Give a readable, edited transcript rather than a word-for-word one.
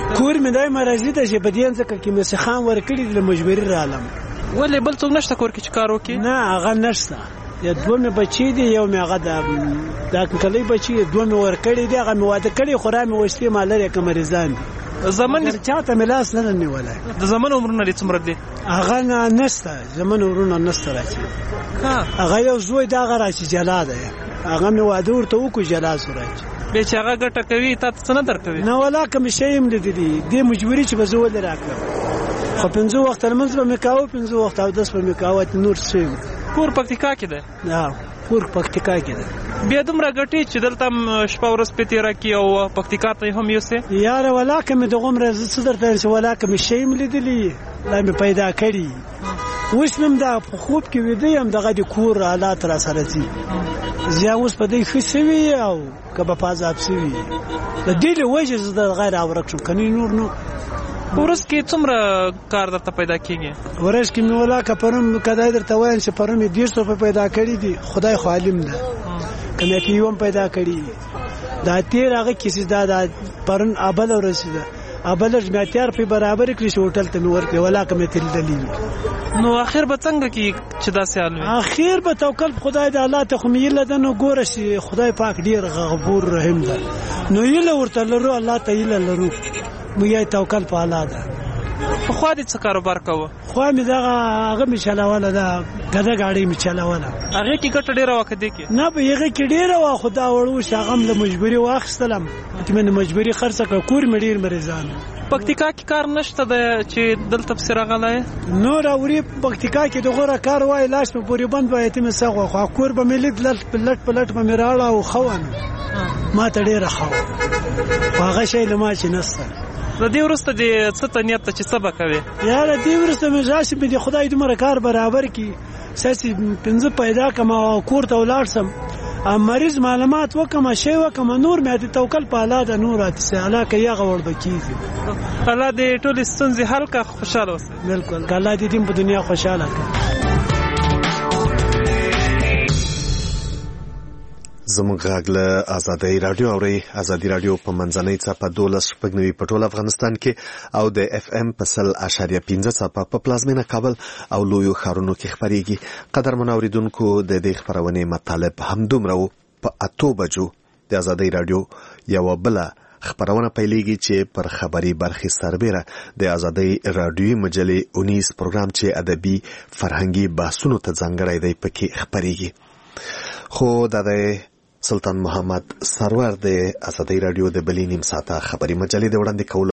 کور مې دای مرضی ته چې په دې ځکه کې مې سخان ورکړي د مجبوري رالم. ولې بل څوک نشته کور کې چې کار وکړي؟ نه هغه نشته. یا دوه مې بچي دي، یو مې هغه دا کلی بچي، دوه مې ورکړي دي، هغه مې واده کړي، خو را مې وشتې ما لرې که مریضان دي. زمن چاته مې لاس نه نیولی. د زمن عمرونه دې څومره دي؟ هغه نشته، زمن عمرونه نشته راچی. هغه یو زوی د هغه راچی جلا ده، هغه مې واده ورته وکړو جلا سو راچی. بیا چې هغه ګټه کوي تا ته څه نه درکوي؟ نه ولا کوم شی هم لیدلي دې مجبوري چې به زه ولې راکړم. خو 5 وخت لمونځ به مې کاوه، 5 وخت اودس به مې کاوه، نور څه. کور پکتیکا کې ده؟ کور پکتیکا کې ده. بیا دومره ګټي چې دلته شپه ورځ په تیره کې او پکتیکا ته هم یوسې؟ یاره ولا که مې دغه عمره زه څه درته چې ولا که مې شی هم لیدلي لا مې پیدا کړي. اوس مې هم دا په خوب کې ویده یم، دغه د کور حالات را سره ځي. زه اوس په دې ښه سوي او که به په عذاب سوي د دې له وجې زه د غیر اورک شم، کنی نور نو. ورځ کې څومره کار درته پیدا کېږي؟ ورځ کې مې ولا که پرون کدای درته وایم چې پرون مې 150 روپۍ پیدا کړي دي، خدای خو عالم ده، که مې کې یو هم پیدا کړي. دا تېر هغه کیسې دا پرون ابله ورځ ده، ابله مې 80 روپۍ برابر کړي چې هوټل ته مې ورکړې، ولا که مې تلدلي. نو اخر به څنګه کې چې داسې حال وي؟ اخر به توکل په خدای د الله ته خو مې هیله ده. نو ګوره چې خدای پاک ډېر غفور رحیم ده، نو هیله ورته لرو، الله ته هیله لرو، موږ توکل په الله ده. پخوا دې څه کاروبار کوه؟ خوا مې هغه مې چلوله، دا ګډه ګاډۍ مې چلوله. هغې کې ګټه ډېره وه که دې کې؟ نه په هغې کې ډېره وه، خو دا وړو چې هغه هم له مجبوري واخیستلم، مې د مجبوري خرڅه کړه. کور مې ډېر مریضان. پکتیکا کې کار نشته ده چې دلته پسې راغلی؟ نور اوري پکتیکا کې د غوره کار وای، لاس مې پورې بند وای، ته مې څه غوښه، خو کور به مې لږ لټ په لټ به مې راوړه او ښه وه، ما ته ډېره ښه وه، خو هغه شی له ما چې نشته. د دې وروسته دې څه ته نیت ته چې څه به کوې؟ یاره دې وروسته مې راشي مې د خدای دومره کار برابر کړي ستاسې 5 پیدا کړم او کور ته ولاړ شم، مریض معلومات وکړم، شی وکړم، نور مې د توکل په الله ده، نور هسې الله که یغه ور به کېږي. الله دې ټولې ستونزې حل کړه، خوشحاله اوسئ. بلکل، که الله دې دې په دنیا خوشحاله کړه. زموږ غږ له ازادۍ راډیو اورئ. ازادي راډیو په منځنۍ څپه 12.9 په ټول افغانستان کې او د FM په 100.5 څپه په پلازمینه کابل او لویو ښارونو کې خپرېږي. قدرمنو اورېدونکو، د دې خپرونې مطالب همدومره و. په 8 بجو د ازادۍ راډیو یوه بله خپرونه پیلېږي چې پر خبري برخې سربېره د ازادۍ راډیوي مجلې 19 پروګرام چې ادبي فرهنګي بحثونو ته ځانګړی دی پکې خپرېږي. خو دا د سلطان محمد سرور د ازادۍ راډیو د بلې نیم ساعته خبري مجلې د وړاندې کولو